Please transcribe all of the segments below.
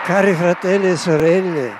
Cari fratelli e sorelle.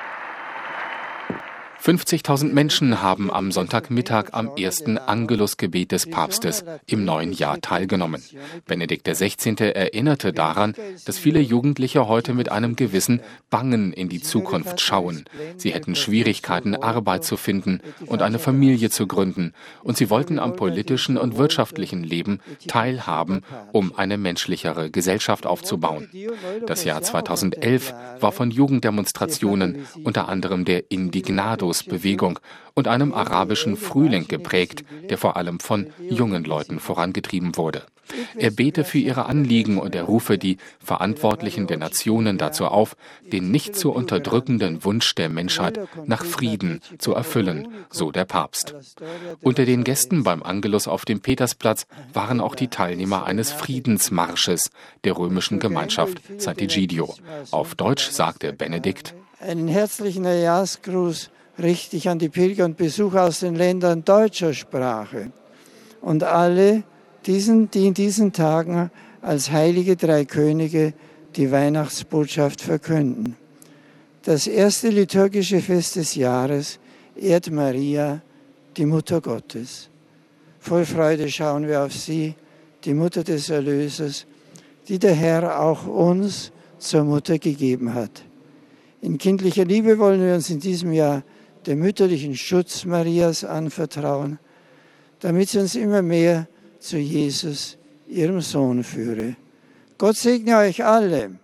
50.000 Menschen haben am Sonntagmittag am ersten Angelusgebet des Papstes im neuen Jahr teilgenommen. Benedikt XVI. Erinnerte daran, dass viele Jugendliche heute mit einem gewissen Bangen in die Zukunft schauen. Sie hätten Schwierigkeiten, Arbeit zu finden und eine Familie zu gründen. Und sie wollten am politischen und wirtschaftlichen Leben teilhaben, um eine menschlichere Gesellschaft aufzubauen. Das Jahr 2011 war von Jugenddemonstrationen, unter anderem der Indignados-Bewegung und einem arabischen Frühling geprägt, der vor allem von jungen Leuten vorangetrieben wurde. Er bete für ihre Anliegen und er rufe die Verantwortlichen der Nationen dazu auf, den nicht zu unterdrückenden Wunsch der Menschheit nach Frieden zu erfüllen, so der Papst. Unter den Gästen beim Angelus auf dem Petersplatz waren auch die Teilnehmer eines Friedensmarsches der römischen Gemeinschaft Sant'Egidio. Auf Deutsch sagte Benedikt: Einen herzlichen Neujahrsgruß richte ich an die Pilger und Besucher aus den Ländern deutscher Sprache und alle, die in diesen Tagen als heilige drei Könige die Weihnachtsbotschaft verkünden. Das erste liturgische Fest des Jahres ehrt Maria, die Mutter Gottes. Voll Freude schauen wir auf sie, die Mutter des Erlösers, die der Herr auch uns zur Mutter gegeben hat. In kindlicher Liebe wollen wir uns in diesem Jahr dem mütterlichen Schutz Marias anvertrauen, damit sie uns immer mehr zu Jesus, ihrem Sohn, führe. Gott segne euch alle.